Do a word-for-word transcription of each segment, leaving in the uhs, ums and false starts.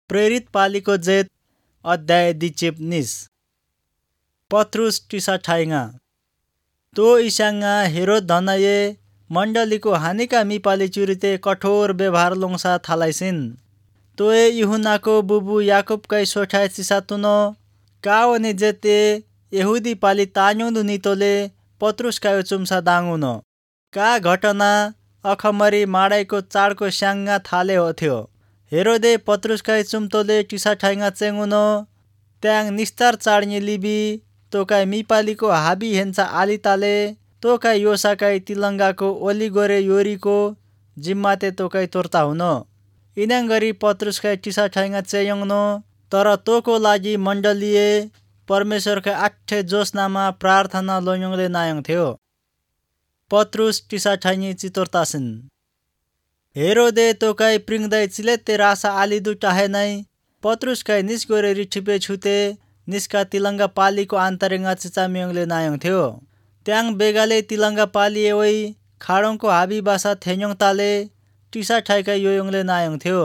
प्रेरित पालीको जेत अध्याय दिचेप निस पत्रुस टिसा ठाइङा तो इसाङा हेरोद धनाये मण्डलीको हानिका मिपाली चुरिते कठोर व्यवहार लोङसा थालाइसिन तोए युहनाको बुबु याकुबकै सोठाय चिसातुनो कावने जेते यहुदी पाली तान्युदु नितोले पत्रुसकायो चुम्सा दाङुनो का घटना अखमरी माडाइको चाडको स्याङ्गा थाले होथ्यो। हेरोदे पत्रुसकाई चुम्तोले टिसा ठाइङा चेंगुनो त्याङ निस्तार चाडनी लिबी तोकाई मिपालीको हाबी हेन्चा आलिताले तोकाई योसाकाई तिलङ्गाको ओली गोरे योरीको जिम्माते तोकाई तोर्ता हुनो इनाङ गरी पत्रुसकाई टिसा ठाइङा चेयङनो तर तोको लागि मण्डलीय परमेश्वरका आठे जोसनामा प्रार्थना लोयङले नायङ थियो। पत्रुस टिसा ठाइङी चितोर्तासिन हेरोदे तोकाई प्रिङदै चिलेते रासा आलिदु टाहे नै पत्रुसकाई निस गोरे रिठिपे छुते निस्का तिलङ्गा पालीको आन्तरिङा चिचामियङले नायङ थियो। त्याङ बेगाले तिलङ्गा पाली एवै खाडोङको हाबी बासा थेन्योङ ताले टिसा ठाइका योयङले नायङ थियो।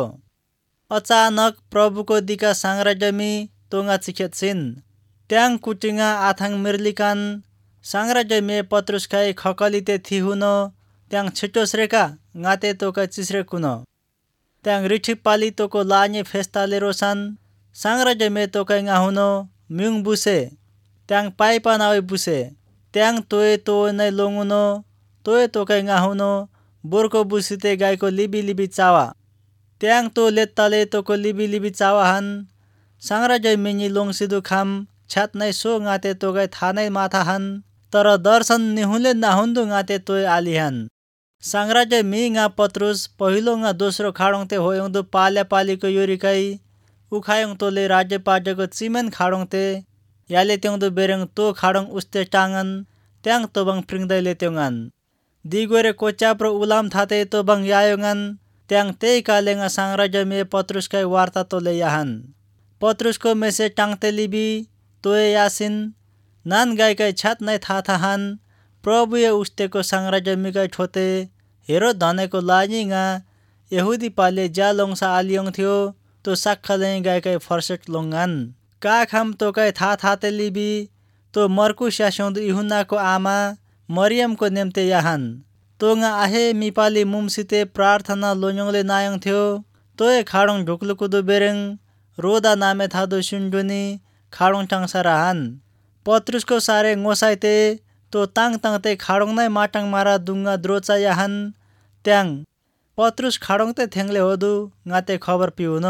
अचानक प्रभुको दिका साङ्राजमी तोङा चिखेतसिन त्याङ कुटिङा आथाङ मिर्लिकान साङ्राजमे पत्रुसकाई खकलिते थिहुनो त्याङ छिटोस्रेका ngaते तोका चिस्रे कुनो त्याङ रिठिप पाली तोको लाने फेस्ताले रोसान साङ्राजमे तोका ngaहुनो म्युङ बुसे त्याङ पाइपा नावे बुसे त्याङ तोए तो नै लोङुनो तोए तोका ngaहुनो बोरको बुसिते गाईको लिबी लिबी चावा त्याङ तो लेत्ताले तोको लिबी लिबी चावाहान साङ्राजमेनी लोङसिदु खाम छ्यात नै सो ngaते तोगाई थानै माथाहान तर दर्शन निहुले नाहुन्दु ngaते तोए आलिहान साङ्राज्य मिङा पत्रुस पहिलो nga दोस्रो खाडोङते होयङदु पाल्या पालीको योरिकाई उखायङ तोले राज्य पाजको चिमेन खाडोङते याले त्यौदु बेरङ तो खाडोङ उस्ते टाङन त्याङ तोबङ प्रिङदैले त्योङान दिगोरे कोच्याप्रो उलाम थाते तोबङ यायोङान त्याङ त्यही कालेङा साङ्राज्यमे पत्रुसकाई वार्ता तोले याहान पत्रुसको मेसे टाङते लिबी तोए यासिन नान गाईकाई छ्यात नै थाथाहान प्रभुए उस्तेको साङ्राज्यमिकाई ठोते हेरोद धनेको लाजिङा यहुदी पाले ज्या लोङसा आलियोङ थियो तो साक्खाले गाईकाई फर्सेट लोङान का खाम तोकाई था थाते लिबी तो मर्कु स्यास्यौदु युहन्नाको आमा मरियमको नेम्ते याहान तोङा आहे मिपाली मुमसिते प्रार्थना लोयङले नायङ थियो तोए खाडोङ ढुक्लुकुदु बेरेङ रोदा नामे थादु सुन्डुनी खाडोङ टाङसा राहान पत्रुसको सारे ngoसाइते तो ताङ ताङते खाडोङ नै माटाङ मारा दुङ्गा द्रोचा याहान त्याङ पत्रुस खाडोङते थेङले होदु ngaते खबर पिउन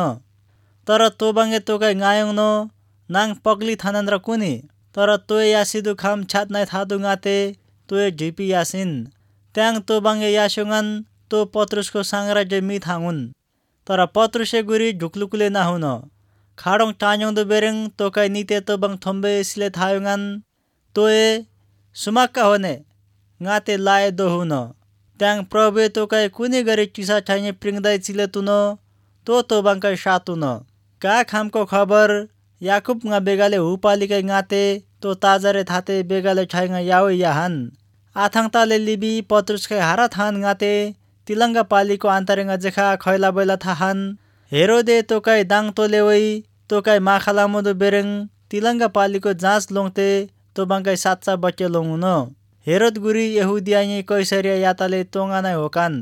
तर तोबाङे तोकाई ngaयङनो नाङ पग्ली थानन र कुनी तर तोए यासिदु खाम छ्यात नै थादु ngaते तोए ढिपी यासिन त्याङ तोबाङे यास्योङान तो पत्रुसको साङ्राज्य मि थाङुन तर पत्रुसे गुरी ढुक्लुकुले नाहुन खाडोङ टान्यौदु बेरेङ तोकाई निते तोबाङ थोम्बे सिले थायोङान तोए सुमाक्का होने ngaते लाए दोहुन त्याङ प्रभुए तोकाई कुनी गरी टिसा ठाइङे प्रिङदै चिले तुनो तो तोबाङकै सातुन का खामको खबर याकुब nga बेगाले हुपालिकै ngaते तो ताजरे थाते बेगाले ठाइङा याओ याहान आथाङताले लिबी पत्रुसकै हारा थान ngaते तिलङ्गा पालीको आन्तरिङा जेखा खैला बैला थाहान हेरोदे तोकाई दाङ तोलेवै तोकाई माखालामुदु बेरेङ तिलङ्गा पालीको जाँच लोङते तोबाङकै साच्चा बच्चे लोङुन हेरोद गुरी यहुदियाई कैसरिया याताले तोङा नै होकान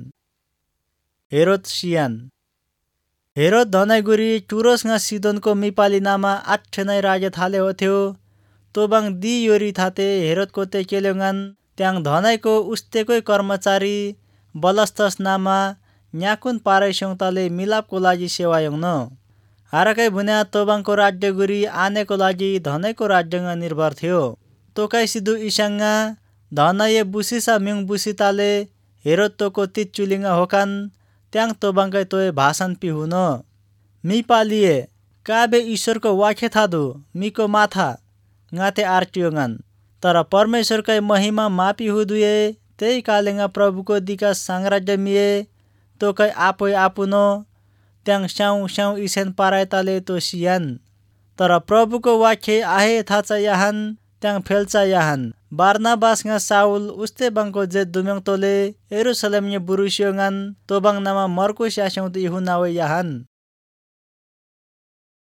हेरोद सियान हेरोद धनाई गुरी टुरोस nga सिदोनको मिपाली नामा आठे नै राज्य थाले होथ्यो तोबाङ दि योरी थाते हेरोदको ते केल्योङान त्याङ धनाईको उस्तेकै कर्मचारी बलस्तस नामा न्याकुन पारैस्यौताले मिलापको लागि सेवायोङ हारकै भुन्या तोबाङको राज्य गुरी आनेको लागि धनैको राज्यमा निर्भर थियो तोकाई सिधु इसाङा धनये बुसिसा म्युङ बुसिताले हेरोद तोको तिचुलिङा होकान त्याङ तोबाङकै तोए भाषण पिहुन मिपालिए काबे ईश्वरको वाखे थादु मिको माथा ngaते आर्टियोङान तर परमेश्वरकै महिमा मापी हुदुए त्यही कालेङा प्रभुको दिका साङ्राज्यमिए तोकै आपोइ आपुनो त्याङ स्याउ स्याउ इसेन पारायताले तो सियान तर प्रभुको वाखे आहे थाचा याहान त्याङ फेल्चा याहान बारनाबास nga साउल उस्ते बाङको जे दुम्यङ तोले यरुसलेमने बुरुस्योङान तोबाङ नामा मर्कुस यास्यौदु युहन्नावे याहान